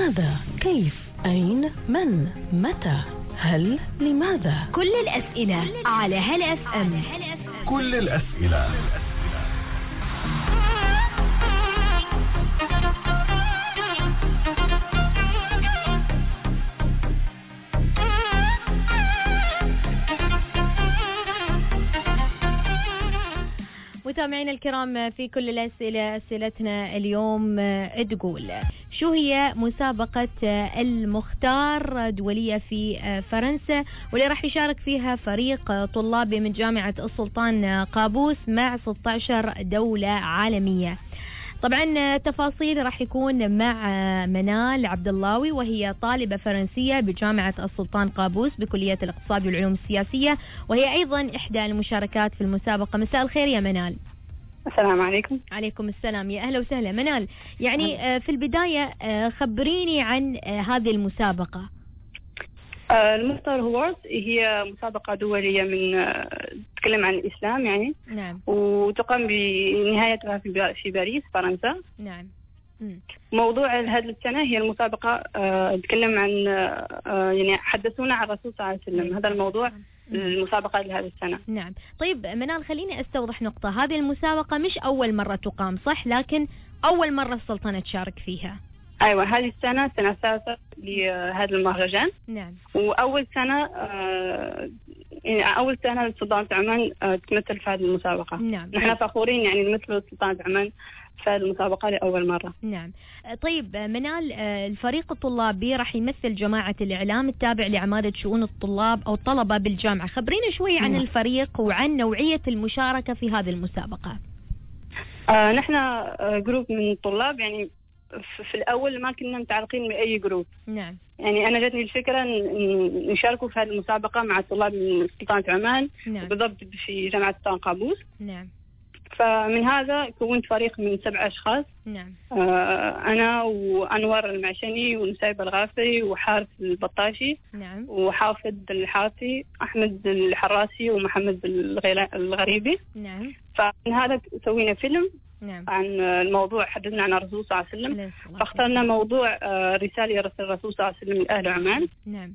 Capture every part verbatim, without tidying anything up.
ماذا؟ كيف؟ أين؟ من؟ متى؟ هل؟ لماذا؟ كل الأسئلة على هل اف ام. كل الأسئلة. متابعينا الكرام، في كل الأسئلة أسئلتنا اليوم تقول: شو هي مسابقة المختار دولية في فرنسا واللي راح يشارك فيها فريق طلابي من جامعة السلطان قابوس مع ستة عشر دولة عالمية؟ طبعا تفاصيل راح يكون مع منال عبد اللهوي، وهي طالبة فرنسية بجامعة السلطان قابوس بكلية الاقتصاد والعلوم السياسية، وهي أيضا إحدى المشاركات في المسابقة. مساء الخير يا منال. السلام عليكم. عليكم السلام، يا أهلا وسهلا. منال، يعني في البداية خبريني عن هذه المسابقة. المختار هوارد هي مسابقة دولية من تتكلم عن الإسلام يعني. نعم. وتقام بنهايتها في باريس فرنسا. نعم. م. موضوع هذه السنة هي المسابقة تتكلم عن يعني حدثونا عن الرسول صلى الله عليه وسلم. هذا الموضوع المسابقة لهذه السنة. نعم. طيب منال، خليني أستوضح نقطة. هذه المسابقة مش أول مرة تقام صح؟ لكن أول مرة السلطنة تشارك فيها. أيوة، هذه السنة السنة الثالثة لهذا المهرجان. نعم. وأول سنة آه يعني أول سنة سلطنة عمان آه تمثل في هذه المسابقة. نعم. نحن فخورين يعني نمثل سلطنة عمان في هذه المسابقة لأول مرة. نعم. طيب منال، الفريق الطلابي راح يمثل جماعة الإعلام التابع لعمادة شؤون الطلاب أو الطلبة بالجامعة. خبرينا شوي عن الفريق وعن نوعية المشاركة في هذه المسابقة. آه نحن آه جروب من الطلاب، يعني في الأول ما كنا متعلقين بأي جروب. نعم. يعني أنا جاتني الفكرة إن نشاركوا في هذه المسابقة مع الطلاب من سلطنة عمان. نعم. بالضبط في جامعة السلطان قابوس. نعم. فمن هذا كونت فريق من سبع أشخاص. نعم. آه أنا وأنور المعشني ونسايب الغافي وحارث البطاشي. نعم. وحافظ الحارثي، أحمد الحراسي ومحمد الغريبي. نعم. فمن هذا سوينا فيلم. نعم. عن الموضوع، حدثنا عن الرسول صلى الله عليه وسلم، فاخترنا موضوع رسالة يرسل الرسول صلى الله عليه وسلم لأهل عمان. نعم.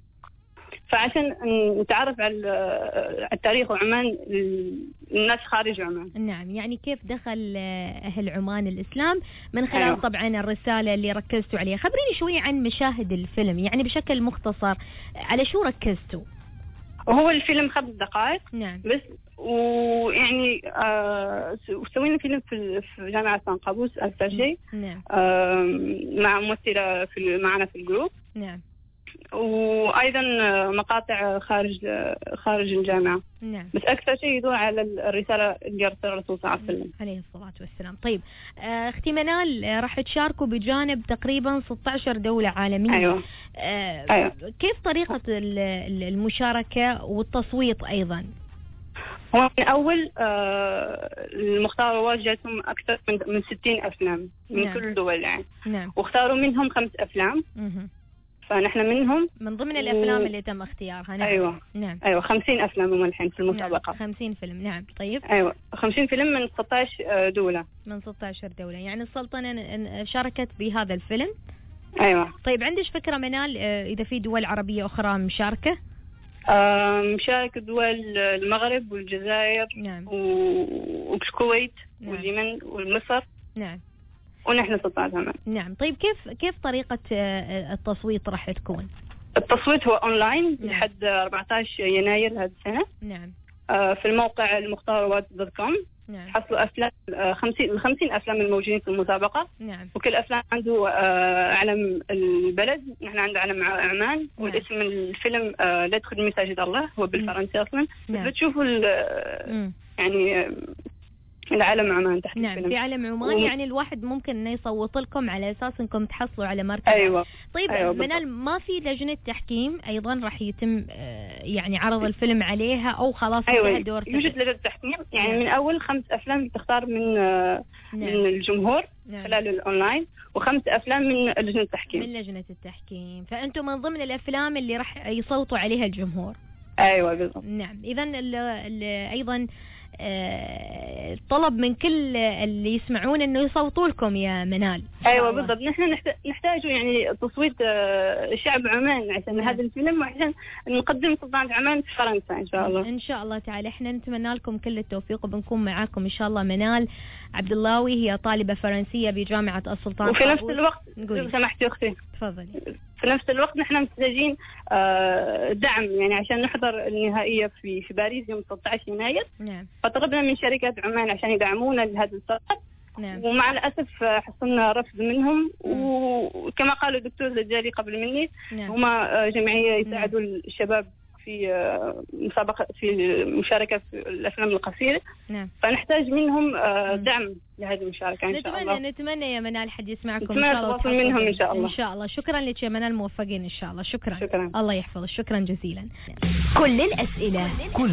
فعشان نتعرف على التاريخ وعمان الناس خارج عمان. نعم، يعني كيف دخل أهل عمان الإسلام من خلال أيوة. طبعا الرسالة اللي ركزتوا عليها. خبريني شوي عن مشاهد الفيلم، يعني بشكل مختصر على شو ركزتوا؟ وهو الفيلم خمس دقائق. نعم. بس ويعني آه سوينا فيلم في في جامعة سان قابوس الفجي. نعم. آه مع ممثلة في معنا في الجروب. نعم. وأيضا مقاطع خارج خارج الجامعة. نعم. بس أكثر شيء يدور على الرسالة اللي أرسلها الرسول صلى الله عليه وسلم عليه الصلاة والسلام. طيب آه اختي منال، راح تشاركوا بجانب تقريبا ستة عشر دولة عالمية. أيوة. آه أيوة. كيف طريقة المشاركة والتصويت أيضا؟ هو من أول آه المختار واجهتهم أكثر من من ستين أفلام من نعم. كل الدول يعني. نعم. واختاروا منهم خمس أفلام. مه. فنحن منهم من ضمن الأفلام و... اللي تم اختيارها. نعم. أيوة. نعم. أيوة خمسين أفلام هم الحين في المسابقة. نعم. خمسين فيلم. نعم. طيب. أيوة خمسين فيلم من ستة عشر دولة. من ستة عشر دولة، يعني السلطنة شاركت بهذا الفيلم. أيوة. طيب عندش فكرة منال إذا في دول عربية أخرى مشاركة؟ آه مشارك دول المغرب والجزائر. نعم. والكويت. نعم. واليمن ومصر. نعم. ونحن ستة عمان. نعم. طيب كيف كيف طريقة التصويت راح تكون؟ التصويت هو أونلاين. نعم. لحد أربعة عشر يناير هذه السنة. نعم. آه في الموقع المختار دوت كوم. نعم. حصلوا أفلام آه خمسين الخمسين أفلام الموجودين في المسابقة. نعم. وكل أفلام عنده آه علم البلد. نحن عندنا علم عمان. نعم. والاسم الفيلم آه لا تدخل مساجد الله، هو بالفرنسي أصلا. نعم. بتشوفوا يعني العالم عمان تحت. نعم. الفيلم. في علم عمان. و... يعني الواحد ممكن انه يصوت لكم على اساس انكم تحصلوا على مرتبه. ايوه. طيب أيوة منال، ما في لجنه تحكيم ايضا راح يتم يعني عرض الفيلم عليها او خلاص انتهى أيوة. دور يوجد لجنه تحكيم يعني. نعم. من اول خمس افلام تختار من نعم. من الجمهور. نعم. خلال الاونلاين، وخمس افلام من لجنه التحكيم. من لجنه التحكيم، فانتم من ضمن الافلام اللي راح يصوتوا عليها الجمهور. ايوه بالضبط. نعم. اذا ايضا طلب من كل اللي يسمعون انه يصوتوا لكم يا منال. ايوه بالضبط، نحن نحتاج يعني تصويت شعب عمان عشان هذا الفيلم وعشان نقدم سلطنة عمان في فرنسا ان شاء الله. ان شاء الله تعالى احنا نتمنى لكم كل التوفيق وبنكون معاكم ان شاء الله. منال عبد اللهوي هي طالبة فرنسية بجامعة السلطان وفي نفس الوقت لو سمحتي اختي تفضلي. في نفس الوقت نحن محتاجين دعم يعني عشان نحضر النهائية في في باريس يوم ثلاثة عشر يناير. نعم. فطلبنا من شركات عمان عشان يدعمونا لهذا السفر. نعم. ومع الأسف حصلنا رفض منهم. نعم. وكما قالوا الدكتور الدجالي قبل مني. نعم. هما جمعية يساعدوا. نعم. الشباب في مسابقة في مشاركة في الأفلام القصيرة. نعم. فنحتاج منهم دعم لهذه المشاركة إن شاء الله. نتمنى نتمنى يا منال حد يسمعكم إن شاء الله. منهم إن شاء الله. إن شاء الله. شكرا لك يا منال، موفقين إن شاء الله. شكرا. شكرا. الله يحفظك. شكرا جزيلا. كل الأسئلة. كل